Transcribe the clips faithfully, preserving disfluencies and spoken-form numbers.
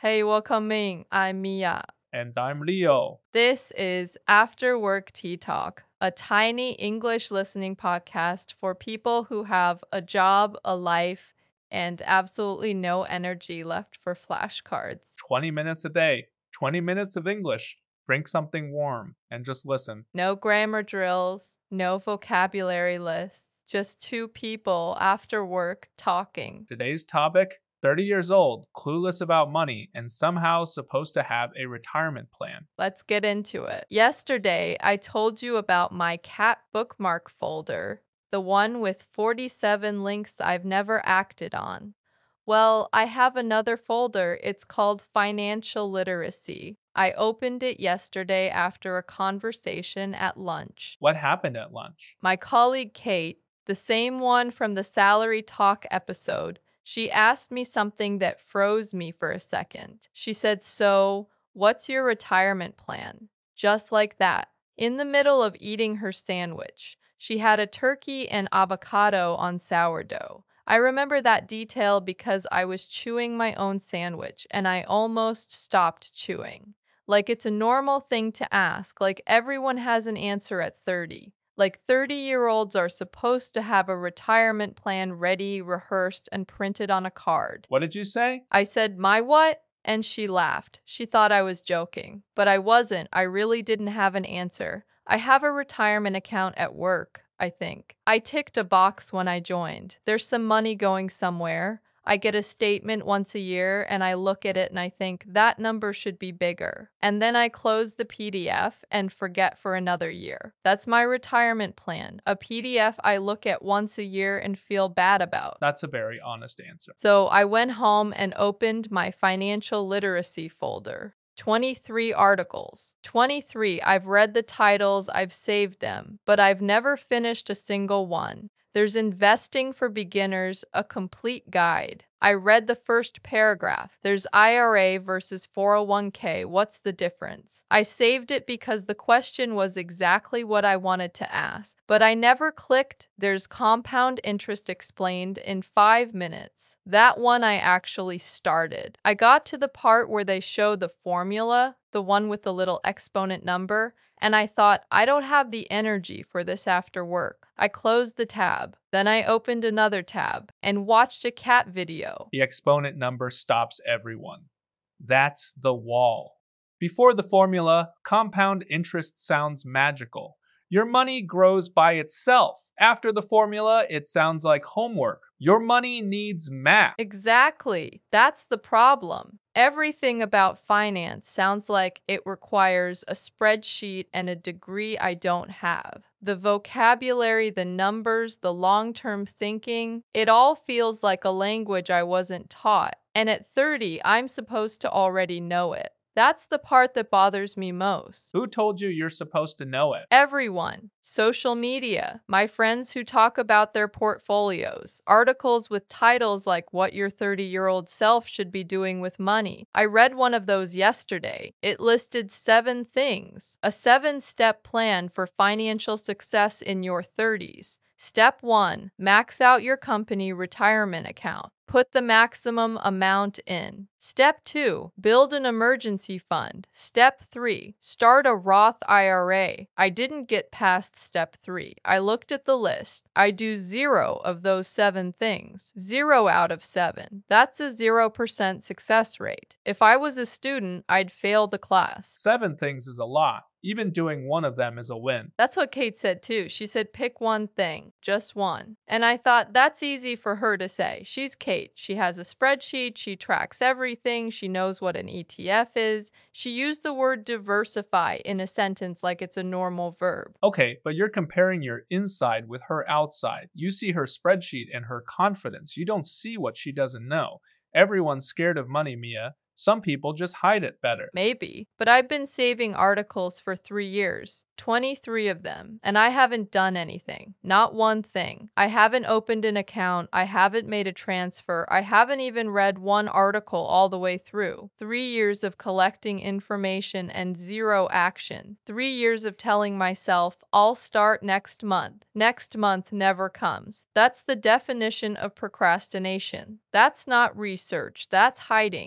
Hey, welcome in. I'm Mia. And I'm Leo. This is After Work Tea Talk, a tiny English listening podcast for people who have a job, a life, and absolutely no energy left for flashcards. twenty minutes a day, twenty minutes of English. Drink something warm and just listen. No grammar drills, no vocabulary lists, just two people after work talking. Today's topic, thirty years old, clueless about money, and somehow supposed to have a retirement plan. Let's get into it. Yesterday, I told you about my cat bookmark folder, the one with forty-seven links I've never acted on. Well, I have another folder. It's called Financial Literacy. I opened it yesterday after a conversation at lunch. What happened at lunch? My colleague Kate, the same one from the Salary Talk episode, she asked me something that froze me for a second. She said, "So, what's your retirement plan?" Just like that. In the middle of eating her sandwich, she had a turkey and avocado on sourdough. I remember that detail because I was chewing my own sandwich and I almost stopped chewing. Like it's a normal thing to ask, like everyone has an answer at thirty. Like thirty year olds are supposed to have a retirement plan ready, rehearsed, and printed on a card. What did you say? I said, "My what?" And she laughed. She thought I was joking. But I wasn't. I really didn't have an answer. I have a retirement account at work, I think. I ticked a box when I joined. There's some money going somewhere. I get a statement once a year and I look at it and I think that number should be bigger. And then I close the P D F and forget for another year. That's my retirement plan. A P D F I look at once a year and feel bad about. That's a very honest answer. So I went home and opened my financial literacy folder. twenty-three articles. twenty-three. I've read the titles, I've saved them, but I've never finished a single one. There's Investing for Beginners, a complete guide. I read the first paragraph. There's I R A versus four oh one k. What's the difference? I saved it because the question was exactly what I wanted to ask, but I never clicked. There's Compound Interest Explained in five minutes. That one I actually started. I got to the part where they show the formula, the one with the little exponent number, and I thought, I don't have the energy for this after work. I closed the tab. Then I opened another tab and watched a cat video. The exponent number stops everyone. That's the wall. Before the formula, compound interest sounds magical. Your money grows by itself. After the formula, it sounds like homework. Your money needs math. Exactly. That's the problem. Everything about finance sounds like it requires a spreadsheet and a degree I don't have. The vocabulary, the numbers, the long-term thinking, it all feels like a language I wasn't taught. And at thirty, I'm supposed to already know it. That's the part that bothers me most. Who told you you're supposed to know it? Everyone. Social media. My friends who talk about their portfolios. Articles with titles like What Your thirty-Year-Old Self Should Be Doing with Money. I read one of those yesterday. It listed seven things. A seven-step plan for financial success in your thirties. Step one, max out your company retirement account. Put the maximum amount in. Step two, build an emergency fund. Step three, start a Roth I R A. I didn't get past step three. I looked at the list. I do zero of those seven things. Zero out of seven. That's a zero percent success rate. If I was a student, I'd fail the class. Seven things is a lot. Even doing one of them is a win. That's what Kate said too. She said, pick one thing, just one. And I thought that's easy for her to say. She's Kate. She has a spreadsheet. She tracks everything. She knows what an E T F is. She used the word diversify in a sentence like it's a normal verb. Okay, but you're comparing your inside with her outside. You see her spreadsheet and her confidence. You don't see what she doesn't know. Everyone's scared of money, Mia. Some people just hide it better. Maybe, but I've been saving articles for three years, twenty-three of them, and I haven't done anything. Not one thing. I haven't opened an account. I haven't made a transfer. I haven't even read one article all the way through. Three years of collecting information and zero action. Three years of telling myself, I'll start next month. Next month never comes. That's the definition of procrastination. That's not research. That's hiding.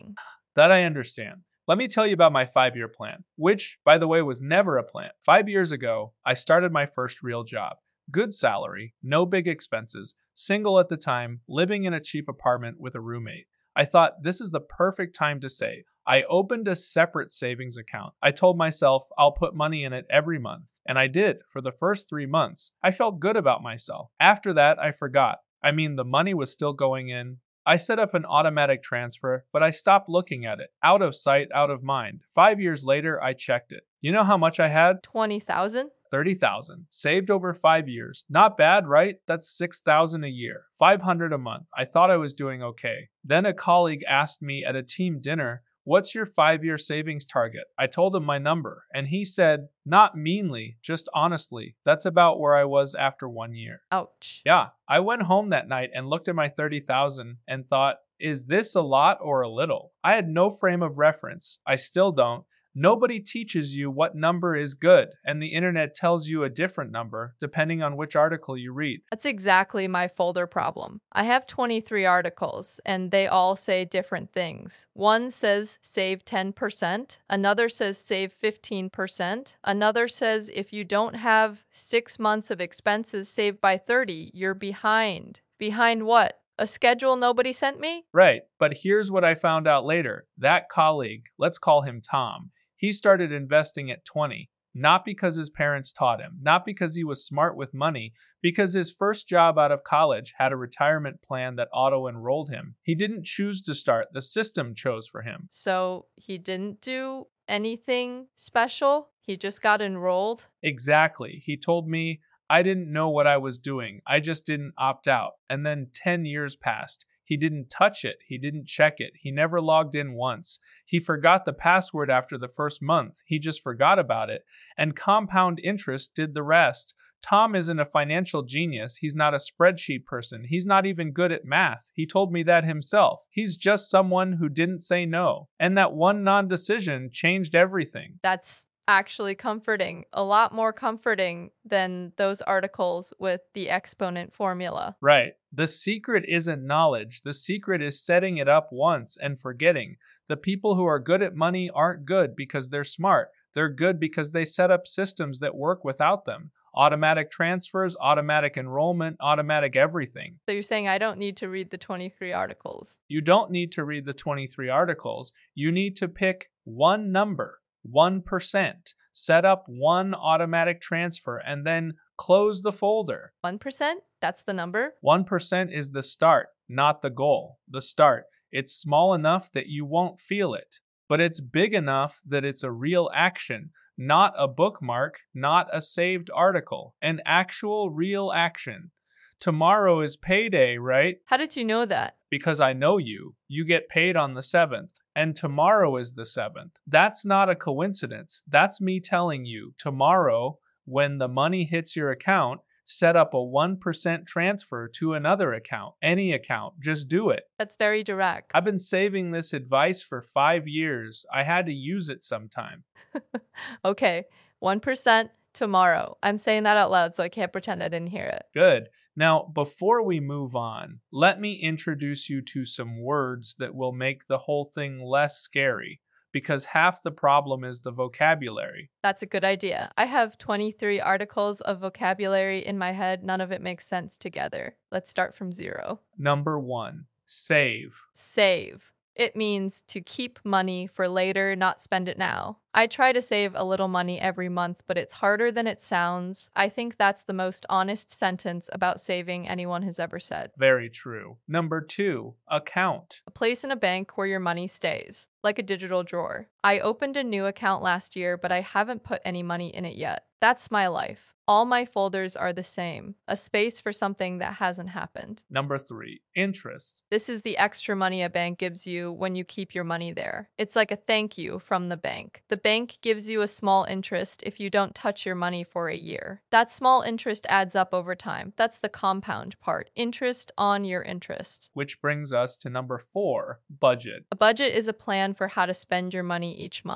That I understand. Let me tell you about my five year plan, which, by the way, was never a plan. Five years ago, I started my first real job. Good salary, no big expenses, single at the time, living in a cheap apartment with a roommate. I thought this is the perfect time to save. I opened a separate savings account. I told myself I'll put money in it every month, and I did for the first three months. I felt good about myself. After that, I forgot. I mean, the money was still going in. I set up an automatic transfer, but I stopped looking at it. Out of sight, out of mind. Five years later, I checked it. You know how much I had? twenty thousand? thirty thousand. Saved over five years. Not bad, right? That's six thousand a year. five hundred a month. I thought I was doing okay. Then a colleague asked me at a team dinner, "What's your five-year savings target?" I told him my number, and he said, not meanly, just honestly, that's about where I was after one year. Ouch. Yeah, I went home that night and looked at my thirty thousand and thought, is this a lot or a little? I had no frame of reference. I still don't. Nobody teaches you what number is good, and the internet tells you a different number depending on which article you read. That's exactly my folder problem. I have twenty-three articles, and they all say different things. One says save ten percent, another says save fifteen percent, another says if you don't have six months of expenses saved by thirty, you're behind. Behind what? A schedule nobody sent me? Right, but here's what I found out later. That colleague, let's call him Tom, he started investing at twenty, not because his parents taught him, not because he was smart with money, because his first job out of college had a retirement plan that auto-enrolled him. He didn't choose to start, the system chose for him. So he didn't do anything special? He just got enrolled? Exactly. He told me, I didn't know what I was doing. I just didn't opt out. And then ten years passed. He didn't touch it. He didn't check it. He never logged in once. He forgot the password after the first month. He just forgot about it. And compound interest did the rest. Tom isn't a financial genius. He's not a spreadsheet person. He's not even good at math. He told me that himself. He's just someone who didn't say no. And that one non-decision changed everything. That's actually comforting, a lot more comforting than those articles with the exponent formula. Right. The secret isn't knowledge. The secret is setting it up once and forgetting. The people who are good at money aren't good because they're smart. They're good because they set up systems that work without them. Automatic transfers, automatic enrollment, automatic everything. So you're saying I don't need to read the twenty-three articles? You don't need to read the twenty-three articles. You need to pick one number. one percent. Set up one automatic transfer and then close the folder. one percent? That's the number? one percent is the start, not the goal. The start. It's small enough that you won't feel it, but it's big enough that it's a real action, not a bookmark, not a saved article, an actual real action. Tomorrow is payday, right? How did you know that? Because I know you. You get paid on the seventh, and tomorrow is the seventh. That's not a coincidence. That's me telling you, tomorrow, when the money hits your account, set up a one percent transfer to another account. Any account. Just do it. That's very direct. I've been saving this advice for five years. I had to use it sometime. Okay, one percent tomorrow. I'm saying that out loud so I can't pretend I didn't hear it. Good. Now, before we move on, let me introduce you to some words that will make the whole thing less scary, because half the problem is the vocabulary. That's a good idea. I have twenty-three articles of vocabulary in my head. None of it makes sense together. Let's start from zero. Number one, save. Save. It means to keep money for later, not spend it now. I try to save a little money every month, but it's harder than it sounds. I think that's the most honest sentence about saving anyone has ever said. Very true. Number two, account. A place in a bank where your money stays, like a digital drawer. I opened a new account last year, but I haven't put any money in it yet. That's my life. All my folders are the same, a space for something that hasn't happened. Number three, interest. This is the extra money a bank gives you when you keep your money there. It's like a thank you from the bank. The bank gives you a small interest if you don't touch your money for a year. That small interest adds up over time. That's the compound part. Interest on your interest. Which brings us to number four, budget. A budget is a plan for how to spend your money each month.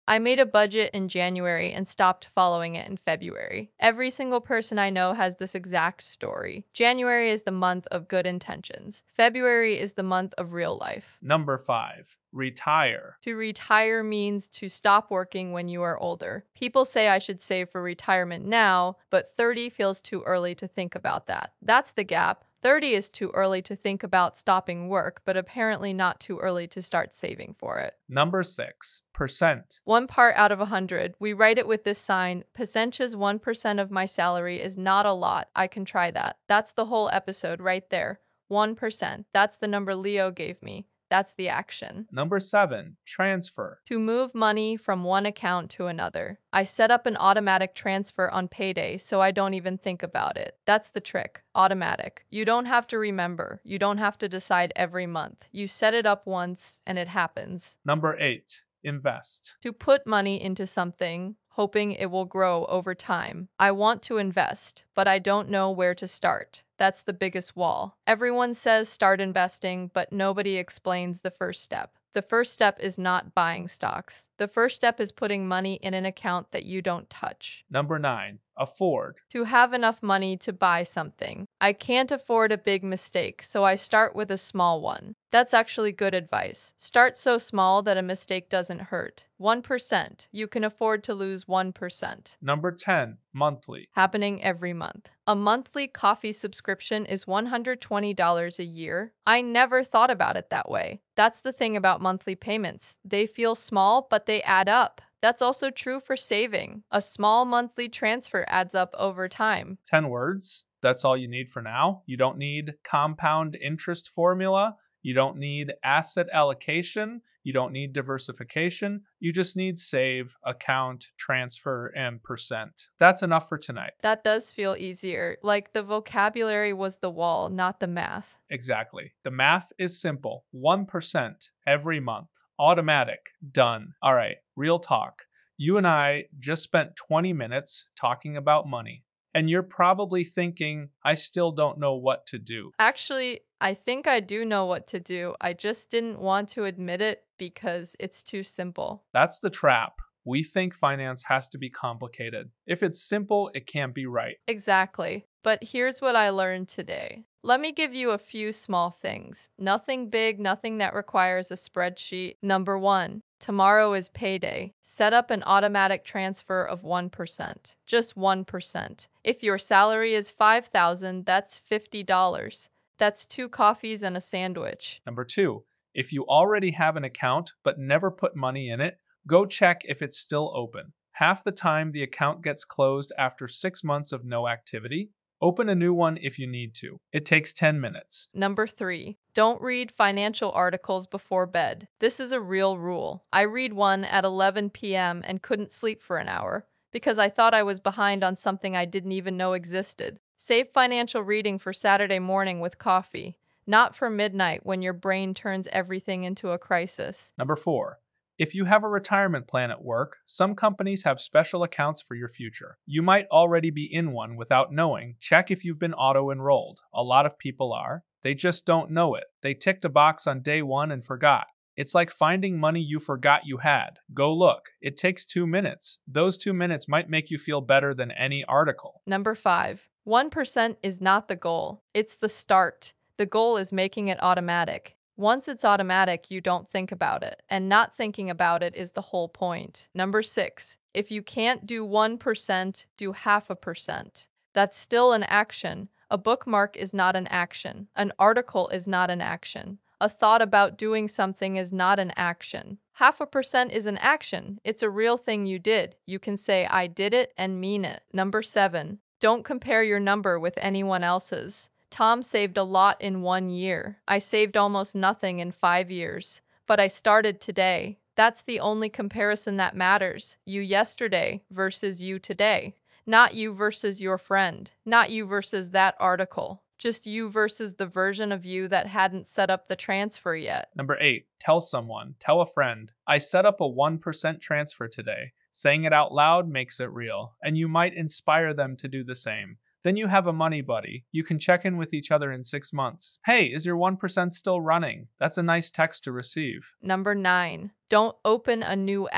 I made a budget in January and stopped following it in February. Every single person I know has this exact story. January is the month of good intentions. February is the month of real life. Number five, retire. To retire means to stop working when you are older. People say I should save for retirement now, but thirty feels too early to think about that. That's the gap. thirty is too early to think about stopping work, but apparently not too early to start saving for it. Number six, percent. One part out of a hundred. We write it with this sign. Percentages one percent of my salary is not a lot. I can try that. That's the whole episode right there. one percent. That's the number Leo gave me. That's the action. Number seven, transfer. To move money from one account to another. I set up an automatic transfer on payday so I don't even think about it. That's the trick. Automatic. You don't have to remember. You don't have to decide every month. You set it up once and it happens. Number eight, invest. To put money into something, hoping it will grow over time. I want to invest, but I don't know where to start. That's the biggest wall. Everyone says start investing, but nobody explains the first step. The first step is not buying stocks. The first step is putting money in an account that you don't touch. Number nine, afford. To have enough money to buy something. I can't afford a big mistake, so I start with a small one. That's actually good advice. Start so small that a mistake doesn't hurt. one percent. You can afford to lose one percent. Number ten, monthly. Happening every month. A monthly coffee subscription is one hundred twenty dollars a year. I never thought about it that way. That's the thing about monthly payments. They feel small, but they add up. That's also true for saving. A small monthly transfer adds up over time. ten words. That's all you need for now. You don't need compound interest formula. You don't need asset allocation. You don't need diversification. You just need save, account, transfer, and percent. That's enough for tonight. That does feel easier. Like the vocabulary was the wall, not the math. Exactly. The math is simple. one percent every month. Automatic. Done. All right, real talk. You and I just spent twenty minutes talking about money. And you're probably thinking, I still don't know what to do. Actually, I think I do know what to do. I just didn't want to admit it because it's too simple. That's the trap. We think finance has to be complicated. If it's simple, it can't be right. Exactly. But here's what I learned today. Let me give you a few small things. Nothing big, nothing that requires a spreadsheet. Number one, tomorrow is payday. Set up an automatic transfer of one percent. Just one percent. If your salary is five thousand dollars, that's fifty dollars. That's two coffees and a sandwich. Number two, if you already have an account but never put money in it, go check if it's still open. Half the time, the account gets closed after six months of no activity. Open a new one if you need to. It takes ten minutes. Number three, don't read financial articles before bed. This is a real rule. I read one at eleven p m and couldn't sleep for an hour because I thought I was behind on something I didn't even know existed. Save financial reading for Saturday morning with coffee, not for midnight when your brain turns everything into a crisis. Number four, if you have a retirement plan at work, some companies have special accounts for your future. You might already be in one without knowing. Check if you've been auto-enrolled. A lot of people are. They just don't know it. They ticked a box on day one and forgot. It's like finding money you forgot you had. Go look. It takes two minutes. Those two minutes might make you feel better than any article. Number five, one percent is not the goal. It's the start. The goal is making it automatic. Once it's automatic, you don't think about it, and not thinking about it is the whole point. Number six, if you can't do one percent, do half a percent. That's still an action. A bookmark is not an action. An article is not an action. A thought about doing something is not an action. Half a percent is an action. It's a real thing you did. You can say, I did it and mean it. Number seven, don't compare your number with anyone else's. Tom saved a lot in one year. I saved almost nothing in five years. But I started today. That's the only comparison that matters. You yesterday versus you today. Not you versus your friend. Not you versus that article. Just you versus the version of you that hadn't set up the transfer yet. Number eight, tell someone, tell a friend, I set up a one percent transfer today. Saying it out loud makes it real, and you might inspire them to do the same. Then you have a money buddy. You can check in with each other in six months. Hey, is your one percent still running? That's a nice text to receive. Number nine, don't open a new app.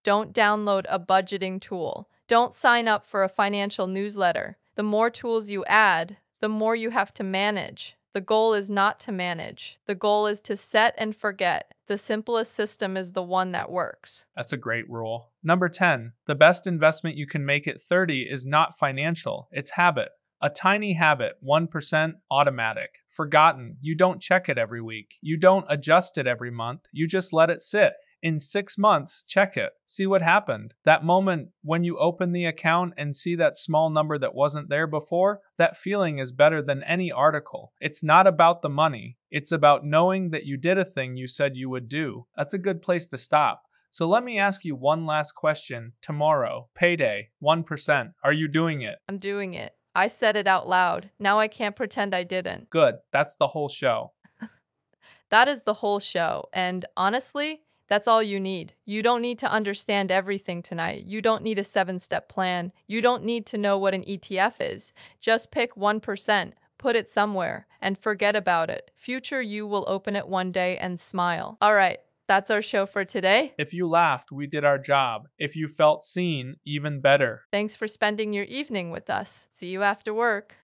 Don't download a budgeting tool. Don't sign up for a financial newsletter. The more tools you add, the more you have to manage. The goal is not to manage. The goal is to set and forget. The simplest system is the one that works. That's a great rule. Number ten, the best investment you can make at thirty is not financial, it's habit. A tiny habit, one percent automatic. Forgotten. You don't check it every week. You don't adjust it every month. You just let it sit. In six months, check it. See what happened. That moment when you open the account and see that small number that wasn't there before, that feeling is better than any article. It's not about the money. It's about knowing that you did a thing you said you would do. That's a good place to stop. So let me ask you one last question. Tomorrow, payday, one percent. Are you doing it? I'm doing it. I said it out loud. Now I can't pretend I didn't. Good. That's the whole show. That is the whole show. And honestly, that's all you need. You don't need to understand everything tonight. You don't need a seven-step plan. You don't need to know what an E T F is. Just pick one percent, put it somewhere, and forget about it. Future you will open it one day and smile. All right, that's our show for today. If you laughed, we did our job. If you felt seen, even better. Thanks for spending your evening with us. See you after work.